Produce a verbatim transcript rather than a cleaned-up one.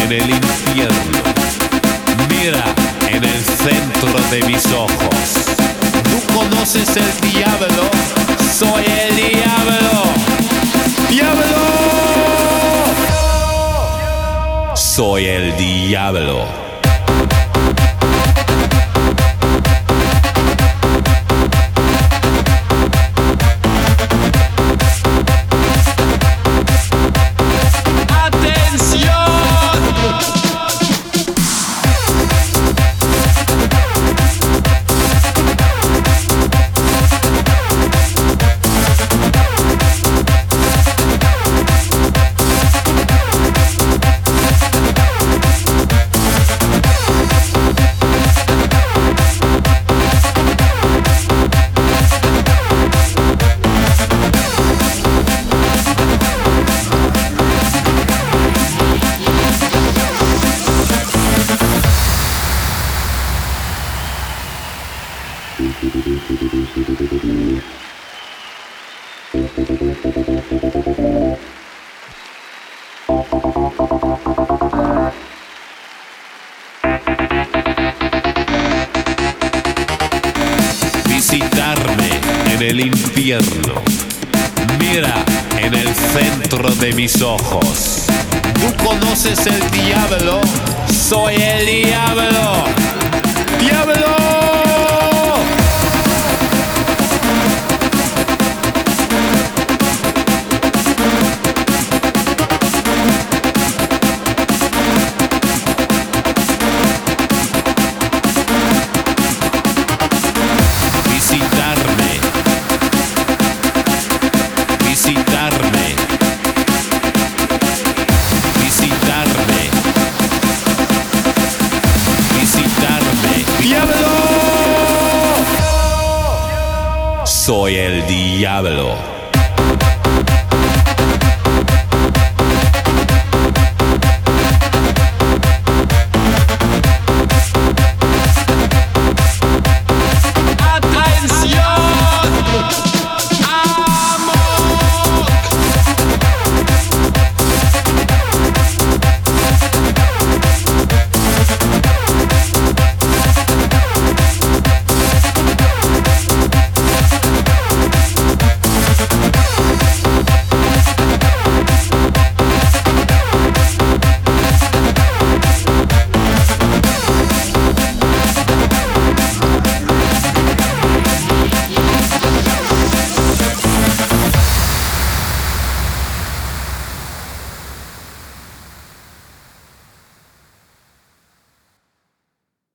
en el infierno. Mira en el centro de mis ojos. ¿Tú conoces el diablo? Soy el diablo. ¡Diablo! Soy el diablo. Visitarme en el infierno. Mira en el centro de mis ojos. ¿Tú conoces el diablo? Soy el diablo. ¡Diablo! Soy el diablo.